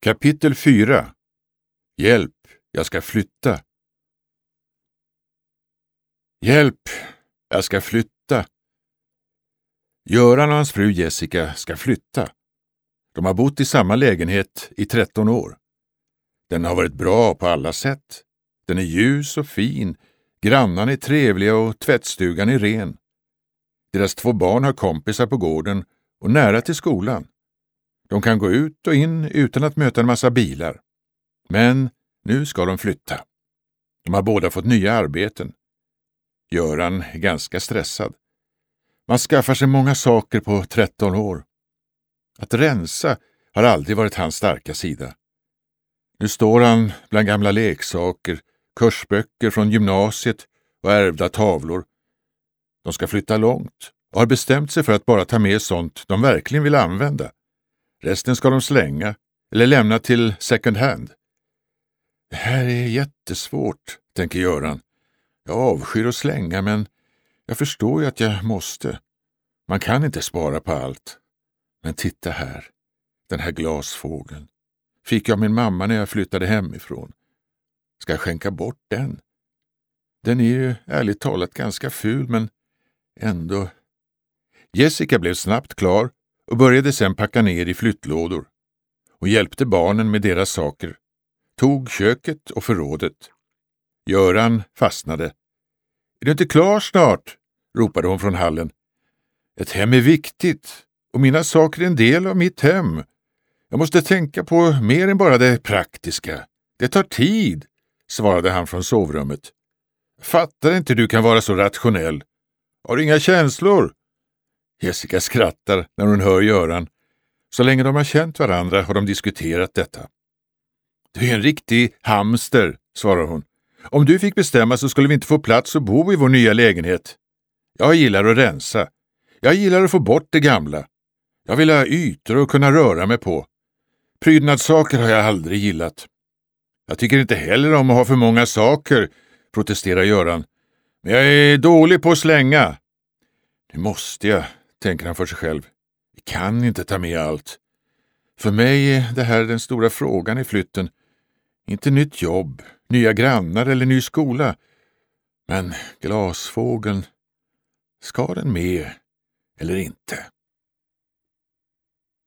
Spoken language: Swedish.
Kapitel 4. Hjälp, jag ska flytta. Hjälp, jag ska flytta. Göran och hans fru Jessica ska flytta. De har bott i samma lägenhet i 13 år. Den har varit bra på alla sätt. Den är ljus och fin, grannarna är trevliga och tvättstugan är ren. Deras 2 barn har kompisar på gården och nära till skolan. De kan gå ut och in utan att möta en massa bilar. Men nu ska de flytta. De har båda fått nya arbeten. Göran är ganska stressad. Man skaffar sig många saker på 13 år. Att rensa har aldrig varit hans starka sida. Nu står han bland gamla leksaker, kursböcker från gymnasiet och ärvda tavlor. De ska flytta långt och har bestämt sig för att bara ta med sånt de verkligen vill använda. Resten ska de slänga eller lämna till second hand. Det här är jättesvårt, tänker Göran. Jag avskyr att slänga, men jag förstår ju att jag måste. Man kan inte spara på allt. Men titta här, den här glasfågeln. Fick jag min mamma när jag flyttade hemifrån. Ska jag skänka bort den? Den är ju ärligt talat ganska ful, men ändå. Jessica blev snabbt klar och började sedan packa ner i flyttlådor. Hon hjälpte barnen med deras saker. Tog köket och förrådet. Göran fastnade. Är du inte klar snart? Ropade hon från hallen. Ett hem är viktigt och mina saker är en del av mitt hem. Jag måste tänka på mer än bara det praktiska. Det tar tid, svarade han från sovrummet. Fattar inte du kan vara så rationell. Har du inga känslor? Jessica skrattar när hon hör Göran. Så länge de har känt varandra har de diskuterat detta. Du är en riktig hamster, svarar hon. Om du fick bestämma så skulle vi inte få plats att bo i vår nya lägenhet. Jag gillar att rensa. Jag gillar att få bort det gamla. Jag vill ha ytor och kunna röra mig på. Prydnadssaker har jag aldrig gillat. Jag tycker inte heller om att ha för många saker, protesterar Göran. Men jag är dålig på att slänga. Nu måste jag, tänker han för sig själv. Vi kan inte ta med allt. För mig är det här den stora frågan i flytten. Inte nytt jobb, nya grannar eller ny skola. Men glasfågeln, ska den med eller inte?